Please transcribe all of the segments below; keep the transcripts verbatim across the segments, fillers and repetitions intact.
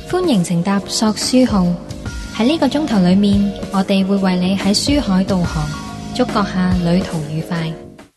歡迎乘搭索書號，喺呢個鐘頭裏面，我哋會為你喺書海導航，觸覺下旅途愉快。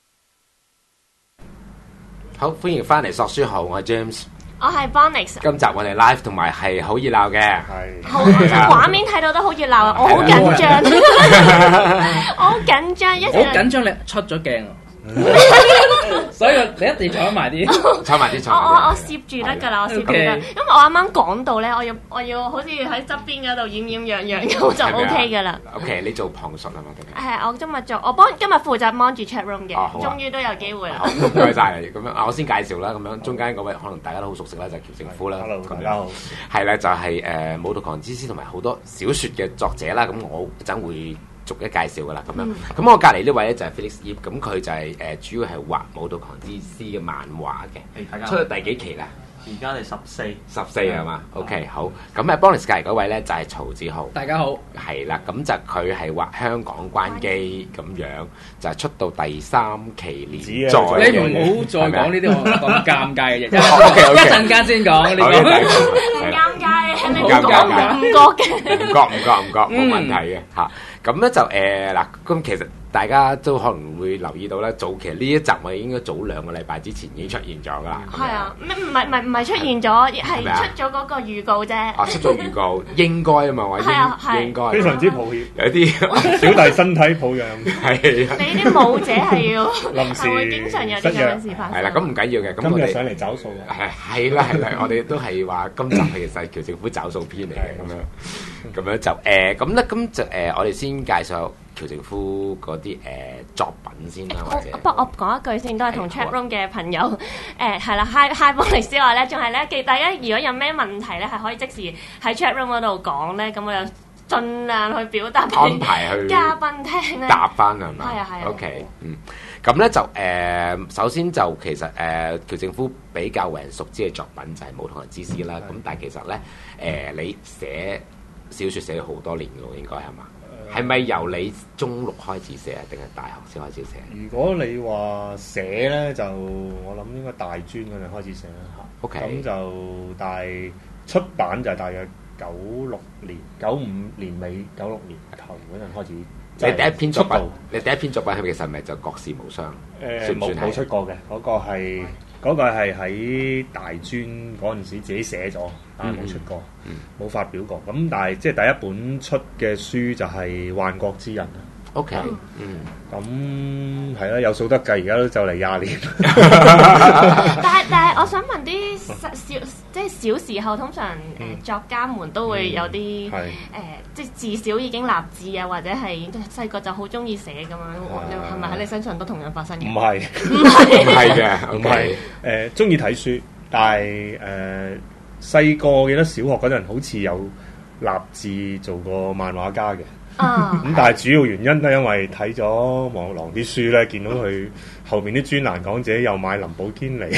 好，歡迎翻嚟索書號，我係 James， 我係 Bonix。 今集我哋 live 同埋係好熱鬧嘅， 係好畫面睇到都好熱鬧啊！我好緊張，我好緊張，一好緊張，你出咗鏡啊！所以你一定坐埋啲， 坐埋啲坐。 我我我攝住得㗎啦，我攝住得，因為我啱啱講到咧，我要我要好似喺側邊嗰度掩掩揚揚咁就 OK 㗎啦。 OK，你做旁述係嘛？ 係，我今日做，我幫今日負責 mon 住 chat room 嘅，終於都有機會啦。 唔該晒你，咁樣我先介紹啦，咁樣中間嗰位可能大家都好熟悉啦，就係喬靖夫啦。 Hello，大家好。 係啦，就係誒《武道狂之詩》同埋好多小説嘅作者啦。咁我一陣會逐一介紹噶啦，咁樣。咁、嗯、我隔離呢位咧就係 Felix Yip，咁佢就係、是、誒、呃、主要係畫《武道狂之詩》嘅漫畫嘅。出到第幾期啦？ 而家係十四， 十四係嘛 ？OK，好。咁誒 Bonix 隔離嗰位咧就係曹志豪。 大家好。係啦，咁就佢係畫香港關機咁樣，就係出到第三期連載。 你唔好再講呢啲咁尷尬嘅嘢。一陣間先講呢個。 唔尷尬，你講唔覺嘅。 唔覺唔覺唔覺，冇問題嘅嚇。咁咧就誒嗱，咁其實大家都可能會留意到咧，早期呢一集我哋應該早兩個禮拜之前已經出現咗噶啦。 係啊，唔唔係唔係唔係出現咗，係出咗嗰個預告啫。 哦，出咗預告，應該啊嘛，我應應該。 非常之抱歉， 有啲小弟身體抱恙。 係。 你啲舞者係要臨時會經常有啲咁嘅事發生。 係啦，咁唔緊要嘅。咁今日上嚟找數嘅。 係係啦係啦，我哋都係話今集其實係喬靖夫找數篇嚟嘅咁樣，咁樣就誒咁咧，咁就誒我哋先介紹喬靖夫嗰啲誒作品先啦，或者不過我講一句先，都係同 chat room 嘅朋友誒係啦 ，hi hi Bonix之外咧，仲係咧記大家如果有咩問題咧，係可以即時喺 chat room 嗰度講咧，咁我就盡量去表達， 安排去嘉賓聽咧答翻係嘛？ 係啊係啊。 OK，嗯，咁咧就誒、呃，首先就其實誒、呃、喬靖夫比較為人熟知嘅作品就係《武道狂之詩》啦。咁但係其實咧誒、呃，你寫小説寫咗好多年嘅喎，應該係嘛？係咪由你中六開始寫啊，定係大學先開始寫？ 如果你話寫咧，就我諗應該大專嗰陣開始寫啦。嚇 OK， 咁就但係出版就係大約九六年、九五年尾、九六年頭嗰陣開始。 你第一篇作品，你第一篇作品係咪其實係咪就國士無雙？ 誒冇冇出過嘅，嗰、嗰個係嗰、嗰個係喺大專嗰陣時自己寫咗，但係冇出過，冇、嗯嗯、發表過。咁但係即係第一本出嘅書就係《幻國之人》。 OK，嗯， 咁係啦，有數得計，而家都就嚟廿年。 但係但係，我想問啲小即係小時候，通常誒、呃、作家們都會有啲誒、嗯呃，即係至少已經立志啊，或者係細個就好中意寫咁樣。你係咪喺你身上都同樣發生嘅？ 唔係， 唔係， 唔係嘅，唔係誒，中意睇書，但係誒細個記得小學嗰陣好似有立志做過漫畫家嘅。 啊！ 咁但係主要原因都係因為睇咗黃玉郎啲書咧，見到佢後面啲專欄講自己又買林寶堅尼，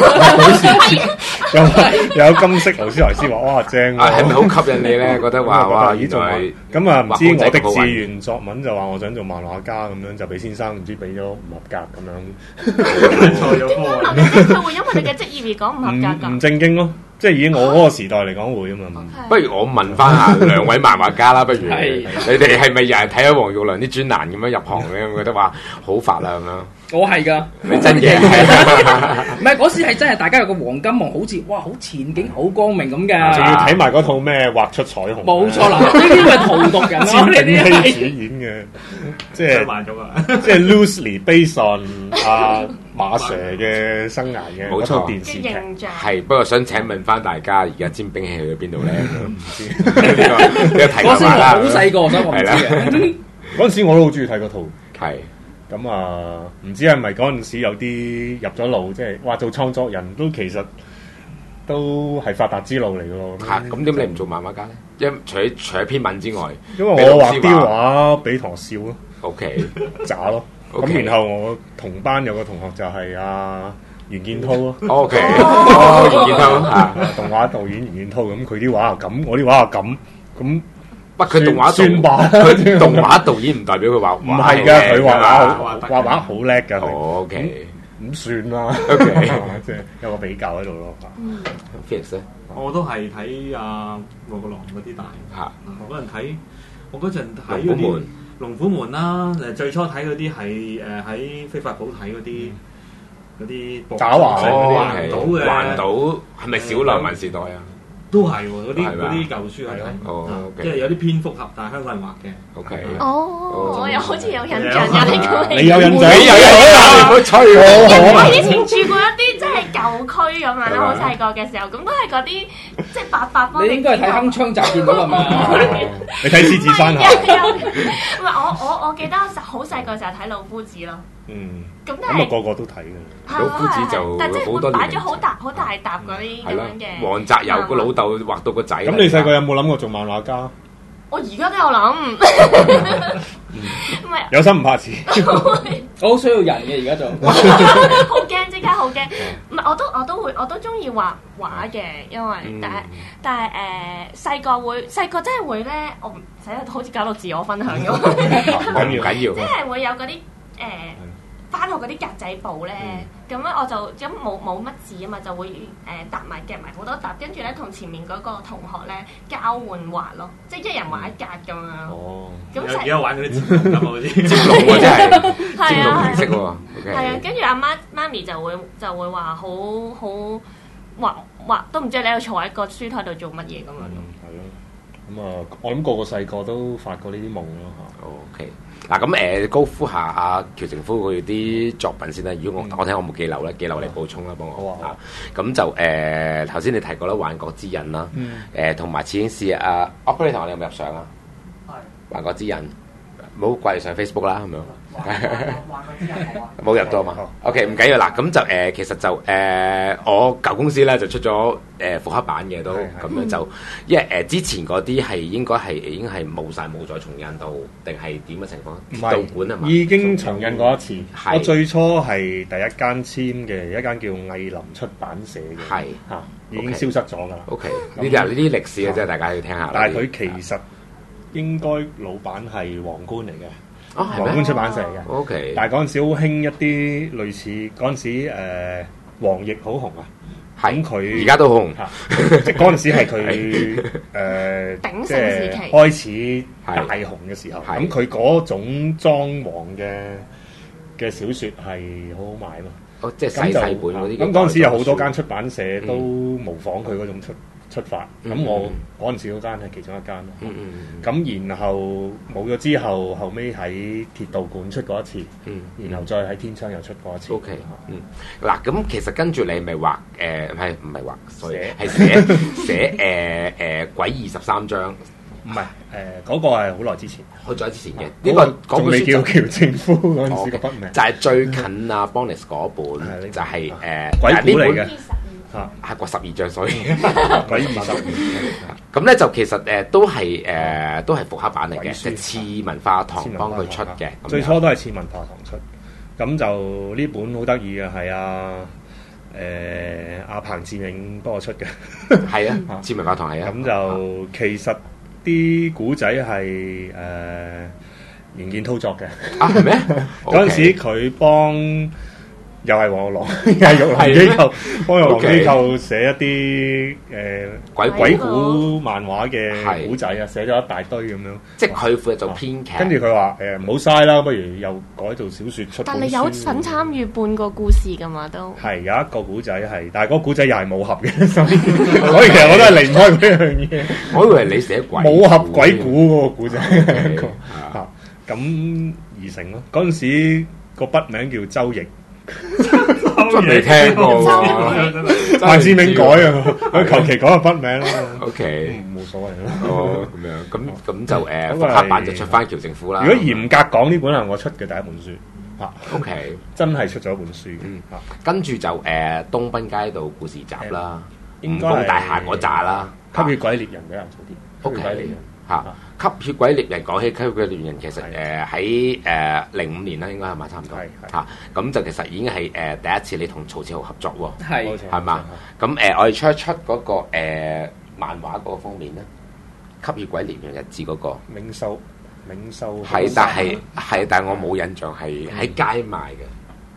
又有金色勞斯萊斯，話哇正啊！ 係咪好吸引你咧？覺得話哇，依種咁啊，唔知我的志願作文就話我想做漫畫家咁樣，就俾先生唔知俾咗唔合格咁樣。 錯咗科啊！佢會因為你嘅職業而講唔合格㗎？ 唔正經咯。即係以我嗰個時代嚟講會啊嘛， 不如我問翻下兩位漫畫家啦，不如你哋係咪又係睇咗黃玉郎啲專欄咁樣入行咧？覺得話好煩啦咁樣。 我係㗎， 你真嘅， 唔係嗰時係真係大家有個黃金夢，好似哇好前景好光明咁㗎。 仲要睇埋嗰套咩畫出彩虹。 冇錯啦，呢啲咪荼毒人咯，呢啲係主演嘅，即係即係 loosely based on 啊馬 Sir 嘅生涯嘅嗰套電視劇。 係，不過想請問翻大家，而家煎餅器去咗邊度咧？唔知呢個呢個題目啦。 好細個，所以我唔知嘅。 嗰陣時我都好中意睇嗰套。 係。 咁啊，唔知係咪嗰陣時有啲入咗路，即係話做創作人都其實都係發達之路嚟嘅咯。 嚇，咁點解你唔做漫畫家咧？因除咗除咗編文之外， 因為我畫啲畫俾同學笑咯。 O K， 渣咯。咁然後我同班有個同學就係阿袁建滔咯。 O K，哦，袁建滔嚇， 動畫導演袁建滔，咁佢啲畫係咁，我啲畫係咁，咁。 不，佢動畫算吧， 佢動畫導演唔代表佢畫唔係㗎，佢畫畫好畫畫好叻㗎。 O K， 咁算啦。 OK 即係有個比較喺度咯。 嗯 Felix 咧我都係睇阿黃國郎嗰啲大嚇， 我嗰陣睇，我嗰陣睇龍虎門嗰啲龍虎門啦，誒最初睇嗰啲係誒喺非法寶睇嗰啲嗰啲爪華嗰啲哦環島嘅環島係咪小流民時代啊？ 都係喎，嗰啲係咪啊嗰啲舊書係睇， 哦啊 OK 即係有啲蝙蝠俠，但係香港人畫嘅。 OK 哦，我又好似有印象有呢個。 你有印象？ 你有印象？唔好吹因為我。 我以前住過一啲即係舊區咁樣啦，好細個嘅時候，咁都係嗰啲即係八百方。 你應該係睇鏗鏘集見到係嘛？ 你睇獅子山下。 唔係我我我記得好細個時候睇老夫子咯。 嗯。 咁但係咁啊，個個都睇嘅。 老夫子就但係即係好多年擺咗好大好大沓嗰啲咁係啦樣嘅。， 黃澤友個老豆畫到個仔。 咁你細個有冇諗過做漫畫家？ 我而家都有諗，唔係有心唔怕遲。 我好需要人嘅而家就。 好驚，即刻好驚。唔係我都我都會我都中意畫畫嘅，因為嗯但係但係誒細個會細個真係會咧，我唔使好似搞到自我分享咁。 唔緊要， 即係會有嗰啲誒翻學嗰啲格仔簿咧，咁咧我就咁冇冇乜字啊嘛，就會誒搭埋夾埋好多沓，跟住咧同前面嗰個同學咧交換畫咯，即係一人畫一格咁樣。 哦。 咁而家玩嗰啲節目咁啊，好似接龍喎真係， 係接龍啊形式喎。 係啊，跟住阿媽媽咪就會就會話好好畫畫都唔知你喺度坐喺個書台度做乜嘢咁樣咯。 係咯。咁啊，我諗個個細個都發過呢啲夢咯嚇。 OK，嗱咁誒高呼下阿喬靖夫佢啲作品先啦。如果我我睇我冇記漏咧，記漏嚟補充啦，幫我。 好啊好啊咁就誒頭先你提過啦，《幻覺之刃》啦，誒同埋始先試啊 Operator 你有冇入相啊？係《幻覺之刃》，唔好掛住上 Facebook 啦，係咪？冇入到嘛？OK，唔緊要啦。咁就誒，其實就誒，我舊公司咧就出咗誒復刻版嘅都咁樣就，因為誒之前嗰啲係應該係已經係冇晒冇再重印到，定係點嘅情況？ 唔道館係嘛？ 已經重印過一次。 係我最初係第一間簽嘅一間叫藝林出版社嘅。 係嚇，已經消失咗㗎啦。 OK，呢啲係呢啲歷史嘅，即係大家要聽下。 但係佢其實應該老闆係皇冠嚟嘅。 哦係咩皇冠出版社嘅。 OK， 但係嗰陣時好興一啲類似嗰陣時誒黃奕好紅啊。 係咁佢而家都紅。 嚇，即係嗰陣時係佢誒鼎即盛時期係開始大紅嘅時候。 係咁佢嗰種裝潢嘅嘅小説係好好賣嘛。 哦，即係咁就細細本嗰啲。 咁嗰陣時有好多間出版社都模仿佢嗰種出出發。咁、 嗯我嗰陣時嗰間係其中一間咯。 嗯嗯咁然後冇咗之後，後尾喺鐵道館出過一次。 嗯然後再喺天窗又出過一次。 O K，嗯，嗱，咁其實跟住你咪畫誒，唔係唔係畫，所以寫係寫寫誒誒鬼二十三章， 唔係誒嗰個係好耐之前。 去咗之前嘅呢呢個個仲未叫喬靖夫嗰陣時個筆名。 就係最近啊 Bonus 嗰本係呢就係誒鬼故嚟嘅二十二嚇， 係過十二章，所以鬼二十。 咁咧就其實誒都係誒都係復刻版嚟嘅， 鬼書就次文化堂幫佢出嘅。咁樣最初都係次文化堂出。咁就呢本好得意嘅係阿誒阿彭志銘幫我出嘅。 係啊，次文化堂係啊。 咁就其實啲古仔係誒袁健操作嘅。 啊係咩？ 嗰陣時佢幫又係黃玉郎，又係玉郎機構幫玉郎機構寫一啲誒鬼鬼故故漫畫嘅係古仔啊，寫咗一大堆咁樣。 即係佢負責做編劇。 跟住佢話誒唔好嘥啦，不如又改做小説出本書。 但你有份參與半個故事㗎嘛都？ 係有一個古仔係，但係嗰個古仔又係武俠嘅，所以所以其實我都係離唔開呢樣嘢。 我以為你寫鬼武俠鬼故嗰個古仔係一個 Okay， 嚇咁而成咯。嗰陣時個筆名叫周奕。 真未聽過喎， 彭志銘改啊，佢求其改個筆名啦。 O K， 冇所謂啦。 哦，咁樣，咁咁就誒嗰個復刻版係就出翻喬靖夫啦。 如果嚴格講，呢本係我出嘅第一本書嚇， O K， 真係出咗一本書嗯嚇。 跟住就誒東濱街道故事集啦，五應該係寶大廈嗰扎啦， 吸血鬼獵人比較早啲。 O 吸血鬼獵 K 人嚇。吸血鬼獵人講起吸血鬼獵人，其實誒喺誒零五年啦，應該係咪差唔多係係嚇？咁就其實已經係誒第一次你同曹志豪合作喎， 係係嘛？咁誒我哋出一出嗰個誒漫畫嗰個封面咧，吸血鬼獵人日誌嗰個冥修冥修係，但係係但係我冇印象係喺街賣嘅。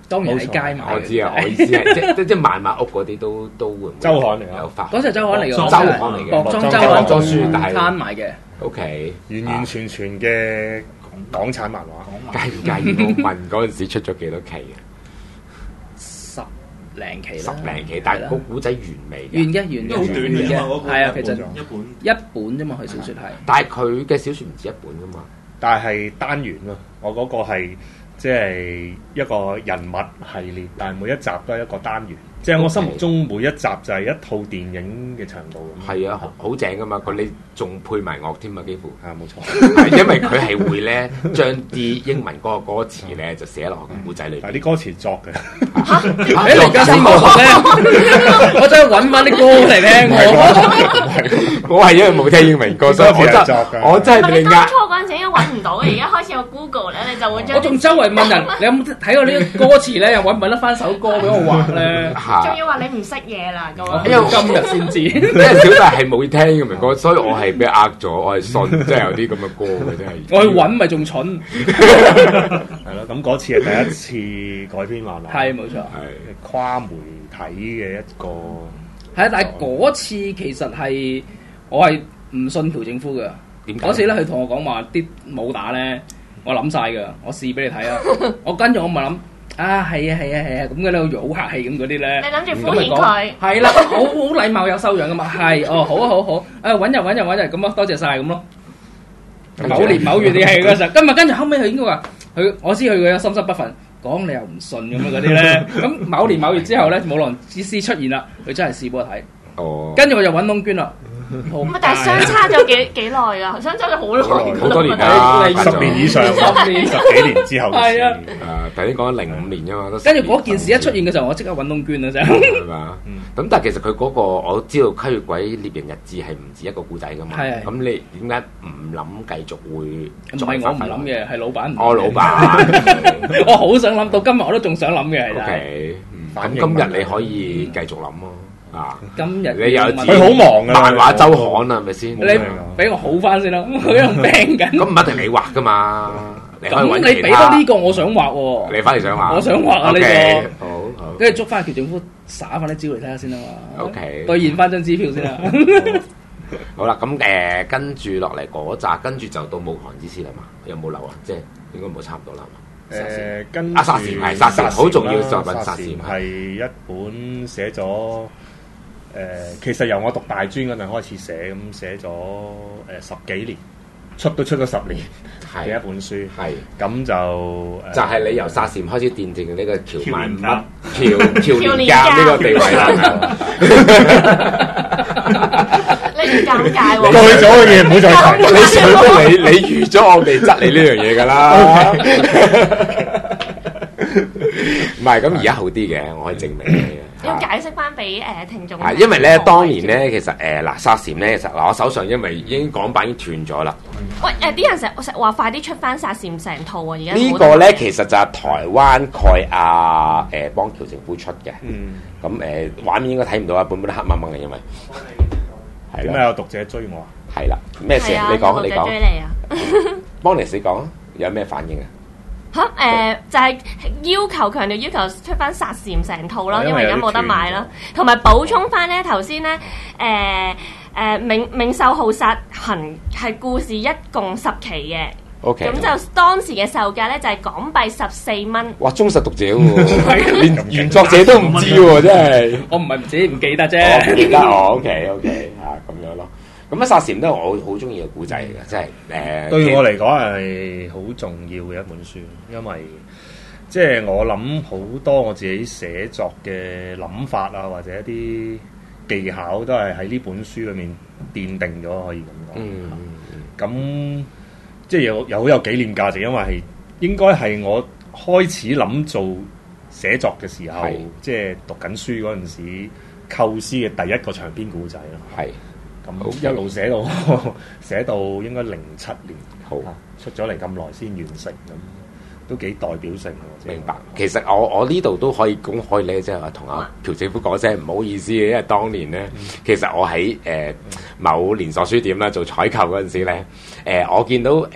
當然喺街買。 我知啊，我意思係即即即萬馬屋嗰啲都都會唔會周刊嚟有發？ 嗰隻周刊嚟嘅， 周刊嚟嘅， 薄裝周薄刊裝書，但係攤賣嘅。 O K， 完完全全嘅港產漫畫。 介唔介意我問嗰陣時出咗幾多期啊？ 十零期十啦， 零期，但係個古仔完未嘅？ 完嘅，完嘅， 好短嘅啫嘛，嗰個係啊，其實一本一本啫嘛，佢小説係。 但係佢嘅小説唔止一本噶嘛。 但係單元咯，我嗰個係即係一個人物系列，但係每一集都係一個單元。即係我心目中每一集就係一套電影嘅長度咁。 係啊，好正噶嘛！佢你仲配埋樂添啊，幾乎啊冇錯。 因為佢係會咧將啲英文嗰個歌詞咧就寫落個故仔裏邊。 但係啲歌詞作嘅。 誒，你而家先冇學咧，我真係揾翻啲歌嚟聽我。 我係因為冇聽英文歌，所以我真我真係俾你呃。 當初嗰陣時已經揾唔到，而家開始有 Google 咧，你就會將。 我仲周圍問人，你有冇睇過呢啲歌詞咧？又揾唔揾得翻首歌俾我畫咧？ 仲要話你唔識嘢啦咁啊！ 因為今日先知， 因為小弟係冇聽英文歌，所以我係俾呃咗，我係信真係有啲咁嘅歌嘅真係。 我去揾咪仲蠢。 係咯，咁嗰次係第一次改編漫畫。 係冇錯， 係跨媒體嘅一個。 係啊，但係嗰次其實係我係唔信朴正夫嘅。 點解？ 嗰次咧，佢同我講話啲武打咧，我諗晒㗎，我試俾你睇啊！我跟住我咪諗。啊，係啊，係啊，係啊，咁嘅咧，好客氣咁嗰啲咧。 你諗住敷衍佢？ 係啦，好好禮貌有修養噶嘛。係，哦，好啊，好好，誒揾人揾人揾人，咁啊，多謝晒咁咯。某年某月你係嗰陣，今日跟住後尾佢應該話，佢我知佢佢有心心不忿，講你又唔信咁樣嗰啲咧。咁某年某月之後咧，武郎之師出現啦，佢真係試俾我睇。 哦。 跟住我就揾窿捐啦。 咁啊！但係相差咗幾幾耐㗎？相差咗好耐， 好多年啦， 十年以上，十年十幾年之後。 係啊。 誒，頭先講緊零五年啫嘛。 跟住嗰件事一出現嘅時候，我即刻揾窿捐啦，真係。係嘛？咁但係其實佢嗰個我知道《吸血鬼獵人日誌》係唔止一個故仔㗎嘛。 係。 咁你點解唔諗繼續會？ 唔係我唔諗嘅，係老闆唔。 我老闆。 我好想諗，到今日我都仲想諗嘅。 O K。咁今日你可以繼續諗咯。啊！ 今日你有佢好忙嘅漫畫週刊啊，係咪先？ 你俾我好翻先啦，佢仲病緊。 咁唔一定你畫噶嘛？ 咁你俾多呢個，我想畫喎。 你翻嚟想畫？ 我想畫啊呢個。 好好。 跟住捉翻朴正夫耍翻啲招嚟睇下先啦嘛。 O K。 兌現翻張支票先啦。 好啦，咁誒跟住落嚟嗰扎，跟住就到武行之師啦嘛。有冇留啊？即係應該冇差唔多啦嘛。 誒，跟阿薩禪係薩禪好重要作品，薩禪係一本寫咗。誒、呃，其實由我讀大專嗰陣開始寫，咁寫咗誒、呃、十幾年，出都出咗十年嘅一本書。係咁就、呃、 就係你由薩禪開始奠定呢個喬萬乜喬喬年鑑呢個地位啦。 你唔尷尬喎？ 過去咗嘅嘢唔好再提。 你想你你預咗我哋質你呢樣嘢㗎啦。唔係，咁而家好啲嘅，我可以證明你嘅。 要解釋翻俾誒聽眾。 係因為咧，當年咧，其實誒嗱，薩禪咧，其實嗱，我手上因為已經港版已經斷咗啦。 喂誒，啲人成成話快啲出翻薩禪成套啊！而家呢個咧，其實就係台灣蓋亞誒幫朴正夫出嘅。嗯。咁誒畫面應該睇唔到啊，本本都黑掹掹嘅，因為係點解有讀者追我啊？ 係啦，咩事？你講，你講。 追你啊！ 幫你死講，有咩反應啊？ 嚇誒、呃，就係、是、要求強調要求出翻薩禪成套啦，因為而家冇得買啦，同埋補充翻咧頭先咧誒誒冥冥獸好殺行係故事一共十期嘅。 O.K. 咁就當時嘅售價咧就係港幣十四蚊。 哇！忠實讀者喎，連原作者都唔知喎，真係。 我唔係唔知唔記得啫。 我唔記得哦。O.K.O.K. 嚇咁樣咯。咁啊，薩禪都係我好中意嘅古仔嚟嘅，即係誒。 對我嚟講係好重要嘅一本書，因為即係我諗好多我自己寫作嘅諗法啊，或者一啲技巧都係喺呢本書裏面奠定咗，可以咁講。嗯。咁即係有有好有紀念價值，因為係應該係我開始諗做寫作嘅時候，即係讀緊書嗰陣時構思嘅第一個長篇故仔咯。係。咁一路寫到寫到應該零七年，好出咗嚟咁耐先完成，咁都幾代表性喎。 明白。其實我我呢度都可以公開咧，即係話同阿朴正夫講聲唔好意思嘅，因為當年咧，嗯、其實我喺誒、呃、某連鎖書店啦做採購嗰陣時咧，誒、呃、我見到誒、呃、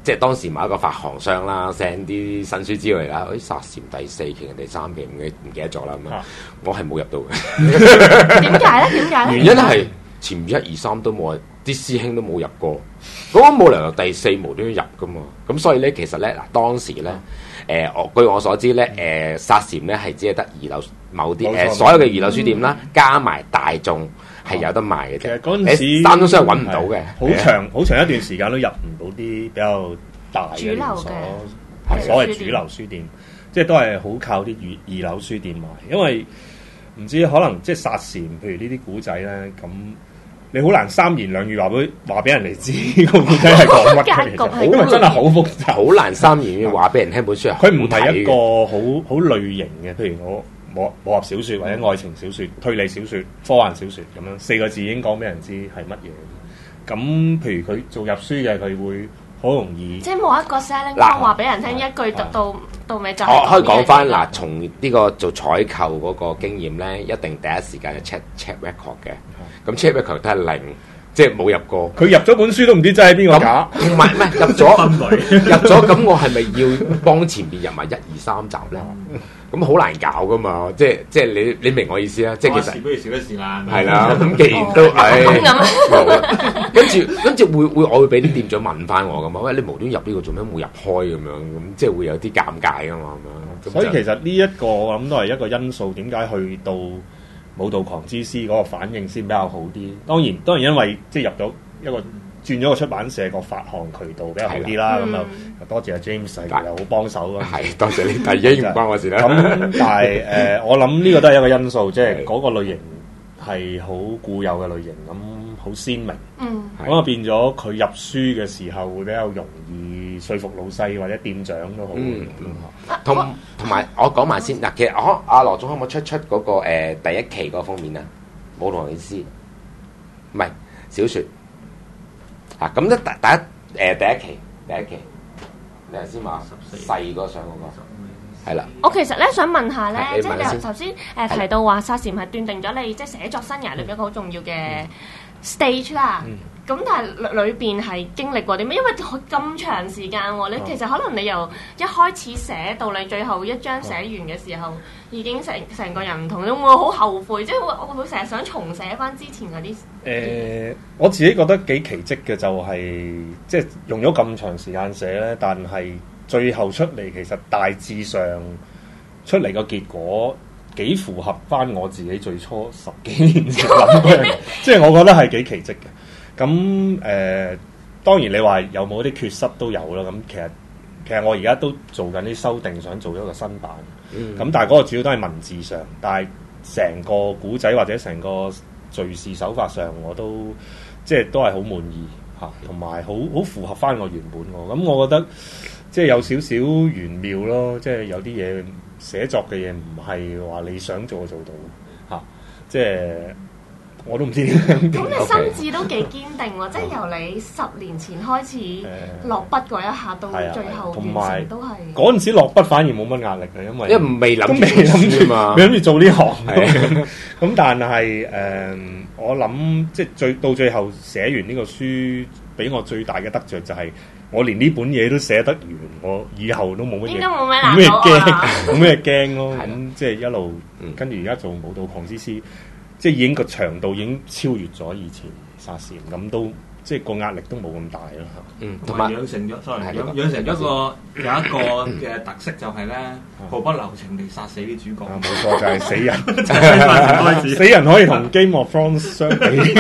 即係當時某一個發行商啦 send 啲新書之類啦，誒殺禪第四期人哋三期唔記唔記得咗啦咁啊，我係冇入到嘅。 點解咧？點解咧？ 原因係前面一二三都冇，啲師兄都冇入過，咁冇理由第四無端端入噶嘛。咁所以咧，其實咧嗱，當時咧，誒、呃、我據我所知咧，誒、呃、殺禪咧係只係得二樓某啲誒、呃、所有嘅二樓書店啦，嗯、加埋大眾係有得賣嘅啫。 其實嗰陣時三中書係揾唔到嘅， 好長好長一段時間都入唔到啲比較大嘅連鎖，所謂主流書店，即係都係好靠啲二二樓書店賣，因為唔知可能即係殺禪，譬如呢啲古仔咧咁。你好難三言兩語話俾話俾人哋知個古仔係講乜嘅，因為真係好複雜， 好難三言兩語話俾人聽本書。 佢唔係一個好好類型嘅，譬如我武武俠小説或者愛情小説、推理小説、科幻小説咁樣四個字已經講俾人知係乜嘢。咁譬如佢做入書嘅，佢會好容易， 即係冇一個 selling point 話俾人聽，一句到到到尾就係。 我可以講翻嗱，從呢個做採購嗰個經驗咧，一定第一時間就 check check record 嘅。咁 check record 都係零，即係冇入過。佢入咗本書都唔知真係邊個假。 唔係唔係入咗，入咗咁我係咪要幫前邊入埋一二三集咧？咁好難搞噶嘛，即係即係你你明我意思啦，即係其實不如少一時啦。 係啦，咁既然都係，跟住跟住會會我會俾啲店長問翻我噶嘛，喂你無端入呢個做咩冇入開咁樣，咁即係會有啲尷尬噶嘛咁樣。 所以其實呢一個我諗都係一個因素，點解去到武道狂之詩嗰個反應先比較好啲？當然當然因為即係入咗一個轉咗個出版社個發行渠道比較好啲啦，咁就、嗯、多謝阿 James 又好幫手咯。係多謝你，但係已經唔關我事啦。 咁但係誒、呃，我諗呢個都係一個因素，即係嗰個類型係好固有嘅類型，咁好鮮明。嗯，咁啊變咗佢入書嘅時候會比較容易說服老細或者店長都好。嗯， 同同埋我講埋先嗱，其實我阿羅總可唔可以出出嗰、那個、呃、第一期嗰個封面啊？武道狂之詩唔係小説。啊，咁咧第第一誒、呃、第一期第一期，你頭先話細個上嗰個係啦。 我其實咧想問下咧，即係你頭先誒提到話殺禪係斷定咗你即係寫作生涯裏邊一個好重要嘅 stage 啦。嗯咁但係裏裏邊係經歷過啲咩？因為咁長時間喎，你其實可能你由一開始寫到你最後一章寫完嘅時候，已經成成個人唔同，會唔會好後悔？即係會我會成日想重寫翻之前嗰啲。誒、 呃，我自己覺得幾奇蹟嘅就係、是，即係用咗咁長時間寫咧，但係最後出嚟其實大致上出嚟個結果幾符合翻我自己最初十幾年前諗嘅，即係我覺得係幾奇蹟嘅。咁誒、呃，當然你話有冇啲缺失都有啦。咁其實其實我而家都做緊啲修訂，想做一個新版。咁、嗯、但係嗰個主要都係文字上，但係成個古仔或者成個敘事手法上，我都即係都係好滿意嚇，同埋好好符合翻我原本我。咁我覺得即係有少少玄妙咯，即係有啲嘢寫作嘅嘢唔係話你想做就做到嚇，即係。我都唔知點樣。 咁你心智都幾堅定喎，即係由你十年前開始落筆嗰一下到最後完成都係。 嗰陣時落筆反而冇乜壓力嘅，因為因為未諗都未諗住嘛， 未諗住做呢行。咁但係誒，我諗即係最到最後寫完呢個書，俾我最大嘅得着就係我連呢本嘢都寫得完，我以後都冇乜嘢， 應該冇咩冇咩驚，冇咩驚咯。咁即係一路跟住而家做武道狂之詩。即係已經個長度已經超越咗以前殺禪，咁都即係個壓力都冇咁大咯嚇。 嗯，同埋養成咗，sorry，養養成一個有一個嘅特色就係咧，毫不留情地殺死啲主角。 冇錯，就係死人，死人可以同 Game of Thrones 相比。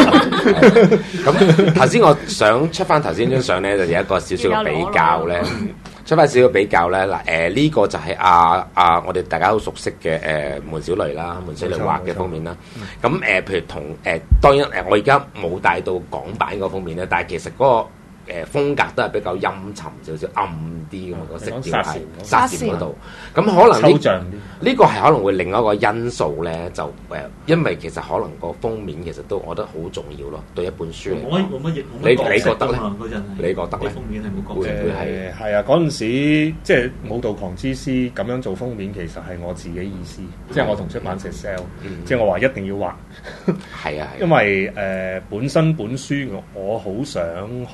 咁頭先我想出翻頭先張相咧，就有一個少少嘅比較咧。出翻少少比較咧，嗱誒呢個就係阿阿我哋大家好熟悉嘅誒、呃、門小雷啦，門小雷畫嘅封面啦。咁誒、呃、譬如同誒、呃、當然誒、呃、我而家冇帶到港版嗰封面咧，但係其實嗰、那個。誒風格都係比較陰沉少少、暗啲咁個色調係殺禪嗰度，咁可能呢呢個係可能會另一個因素咧，就誒，因為其實可能個封面其實都我覺得好重要咯，對一本書嚟講。 冇乜嘢， 你你覺得咧？ 你覺得咧？ 封面係冇角色。 誒係啊，嗰陣時即係武道狂之詩咁樣做封面，其實係我自己意思，即係我同出版社 sell，即係我話一定要畫。 係啊， 因為誒本身本書我我好想開拓翻。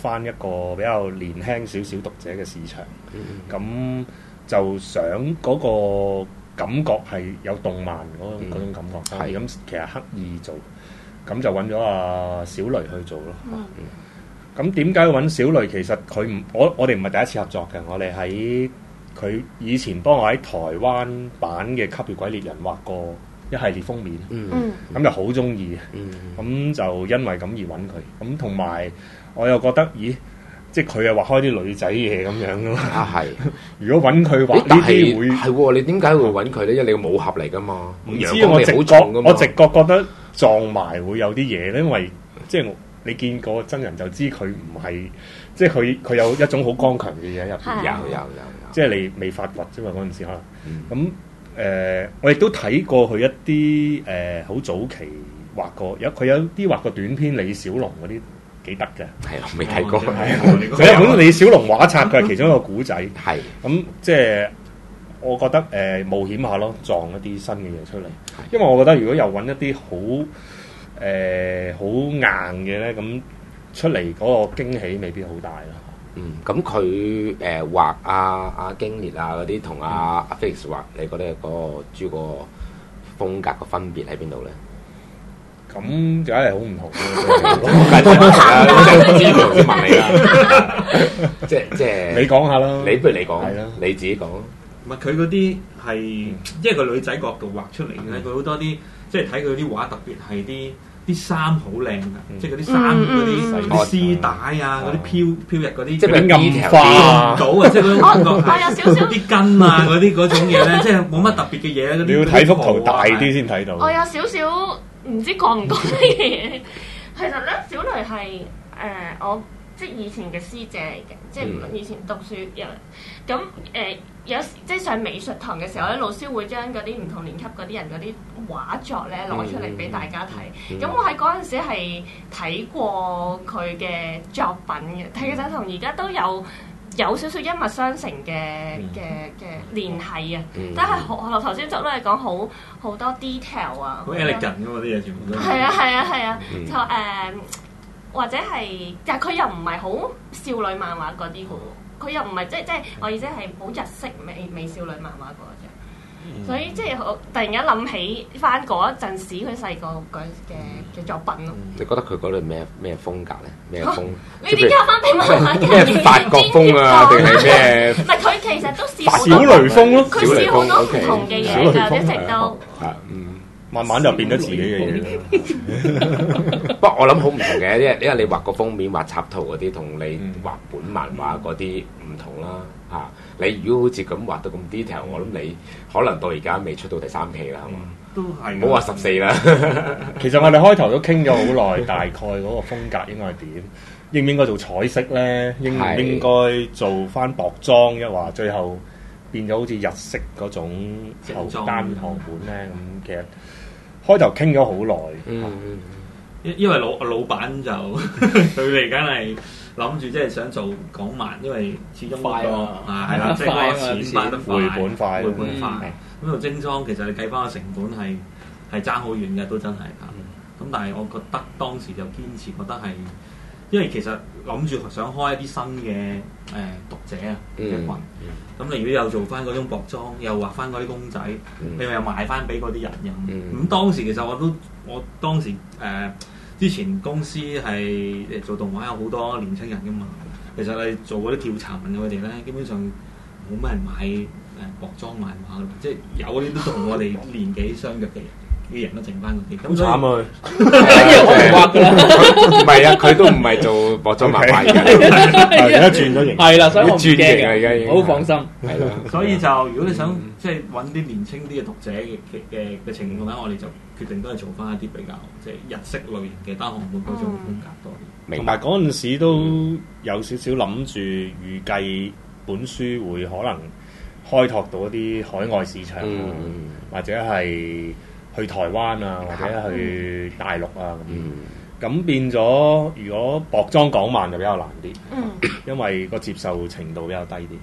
翻一個比較年輕少少讀者嘅市場。咁、 嗯、 就想嗰個感覺係有動漫嗰種、嗯、種感覺。係咁，其實刻意做，咁就揾咗阿小雷去做咯。咁點解揾小雷？其實佢唔，我我哋唔係第一次合作嘅，我哋喺佢以前幫我喺台灣版嘅《吸血鬼獵人》畫過一系列封面，咁、嗯、就好中意，咁、嗯、就因為咁而揾佢。咁同埋我又覺得，咦，即係佢又畫開啲女仔嘢咁樣咯。啊，係。如果揾佢畫呢啲會係喎，你點解會揾佢咧？因為你個武俠嚟噶嘛。 唔知我直覺，我直覺覺得撞埋會有啲嘢咧，因為即係我。你見過真人就知佢唔係，即係佢佢有一種好剛強嘅嘢入邊， 有有有， 即係你未發掘啫嘛嗰陣時可能。咁誒、嗯呃，我亦都睇過佢一啲誒好早期畫過，有佢有啲畫過短篇李小龍嗰啲幾得嘅。係啊，未睇過。係一本李小龍畫冊嘅其中一個古仔。係咁，即係我覺得誒、呃、冒險下咯，撞一啲新嘅嘢出嚟。因為我覺得如果又揾一啲好誒好、呃、硬嘅咧，咁出嚟嗰個驚喜未必好大咯。 嗯，咁佢誒畫阿阿經烈啊嗰啲同阿阿 Felix 畫，你覺得嗰個主個風格個分別喺邊度咧？ 咁梗係好唔同嘅，梗係唔知頭先問你啦。即係即係你講下啦， 你不如你講，你自己講。 唔係佢嗰啲係即係個女仔角度畫出嚟嘅咧，佢好多啲即係睇佢啲畫特別係啲。啲衫好靚㗎，即係嗰啲衫嗰啲啲絲帶啊，嗰啲飄飄逸嗰啲，即係暗化到啊！即係嗰種感覺係啲根啊嗰啲嗰種嘢咧，即係冇乜特別嘅嘢咧。 你要睇幅圖大啲先睇到。 我有少少唔知講唔講啲嘢。其實咧，小雷係誒我即係以前嘅師姐嚟嘅，即係以前讀書有咁誒。有時即係上美術堂嘅時候咧，老師會將嗰啲唔同年級嗰啲人嗰啲畫作咧攞出嚟俾大家睇。咁、嗯嗯、我喺嗰陣時係睇過佢嘅作品嘅，睇其實同而家都有有少少一脈相承嘅嘅嘅聯繫啊。嗯、但係我頭先就都係講好好多 detail 啊， 好 elegant 㗎嘛啲嘢全部都係啊係啊係啊，就誒、呃、或者係，但係佢又唔係好少女漫畫嗰啲嘅。佢又唔係即係即係我意思係好日式美美少女漫畫嗰隻，嗯、所以即係我突然間諗起翻嗰陣時佢細個嘅嘅作品咯。 你覺得佢嗰類咩咩風格咧？咩風？ 你點交翻俾漫畫家？ 咩法國風啊？定係咩？ 唔係佢其實都試好多小雷風咯， 佢試好多唔同嘅嘢㗎，一直都。 啊嗯。 慢慢就變咗自己嘅嘢。 不過我諗好唔同嘅，因為因為你畫個封面、畫插圖嗰啲，同你畫本漫畫嗰啲唔同啦。嚇、啊，你如果好似咁畫到咁 detail，我諗你可能到而家未出到第三期啦，係嘛、嗯？都係。唔好話十四啦。 其實我哋開頭都傾咗好耐，大概嗰個風格應該係點？應唔應該做彩色咧？應唔應該做翻薄裝？一話最後變咗好似日式嗰種後單行本咧咁，其實。開頭傾咗好耐， 因、嗯、因為老老闆就佢哋梗係諗住即係想做港漫，因為始終嗰個啊係啦，即係嗰個錢翻得快，回本快，回本快。咁做精裝其實你計翻個成本係係爭好遠嘅，都真係啊。咁、嗯、但係我覺得當時就堅持覺得係，因為其實諗住想開一啲新嘅誒、呃、讀者啊一群。咁你如果又做翻嗰種薄裝，又畫翻嗰啲公仔，嗯、你又賣翻俾嗰啲人咁。咁、嗯、當時其實我都，我當時誒、呃、之前公司係誒做動畫有好多年青人噶嘛。其實你做嗰啲調查問佢哋咧，基本上冇乜人買誒薄裝漫畫，即係有嗰啲都同我哋年紀相若嘅人。啲人都剩翻嗰啲，咁慘啊！ 我唔畫㗎啦， 唔係啊，佢都唔係做薄裝漫畫嘅， 而家轉咗型， 係啦，所以我唔轉型啊，而家已經好放心， 係啦。 所以就如果你想即係揾啲年青啲嘅讀者嘅嘅嘅情況咧，我哋就決定都係做翻一啲比較即係日式類型嘅單行本嗰種風格多啲。 同埋嗰陣時都有少少諗住預計本書會可能開拓到一啲海外市場，或者係。去台灣啊，或者去大陸啊咁，咁、嗯、變咗如果薄裝港漫就比較難啲，嗯、因為個接受程度比較低啲嚇。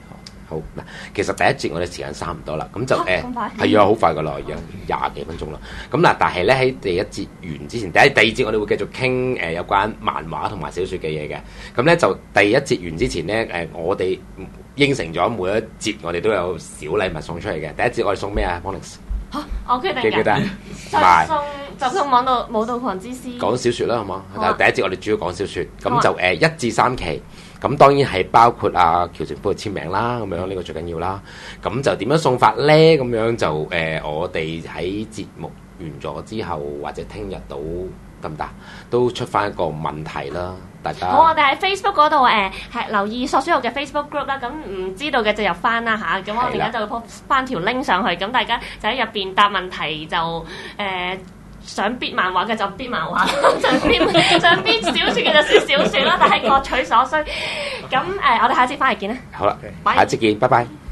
好嗱，其實第一節我哋時間差唔多啦，咁就誒咁係啊，好快噶啦，有廿幾分鐘啦。咁嗱，但係咧喺第一節完之前，第一第二節我哋會繼續傾誒、呃、有關漫畫同埋小説嘅嘢嘅。咁咧就第一節完之前咧，誒、呃、我哋應承咗每一節我哋都有小禮物送出嚟嘅。第一節我哋送咩啊 Monix 嚇，我決定記唔記得？ 就送就送網到舞蹈狂之詩。講小説啦，好冇？但係第一節我哋主要講小説，咁就誒一至三期。咁當然係包括阿喬靖夫嘅簽名啦，咁樣呢個最緊要啦。咁就點樣送法咧？咁樣就誒、呃，我哋喺節目完咗之後，或者聽日到得唔得？都出翻一個問題啦，大家。 好，我哋喺 Facebook 嗰度誒係留意索書號嘅 Facebook group 啦。咁唔知道嘅就入翻啦吓，咁我哋而家就會 po 翻條 link 上去，咁大家就喺入邊答問題就誒。呃想必漫畫嘅就必漫畫，想必想必小説嘅就説小説啦，但係各取所需。咁誒、呃，我哋下一節翻嚟見啦。 好啦，下一節見，拜拜。